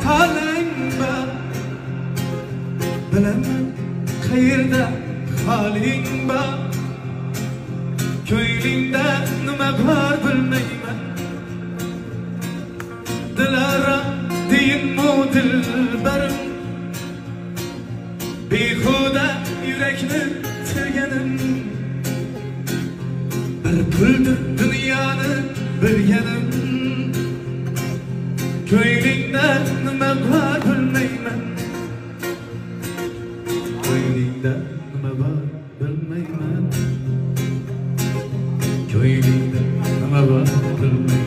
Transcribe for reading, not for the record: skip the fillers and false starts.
haling bor bilaman qayerda haling bor ko'nglingda nima bor bilmayman dilara deyinmu dilbarim behuda yurakni sevganim bir puldir dunyoni bilganim ko'nglingda nima bor bilmayman ko'nglingda nima bor bilmayman ko'nglingda nima bor bilmayman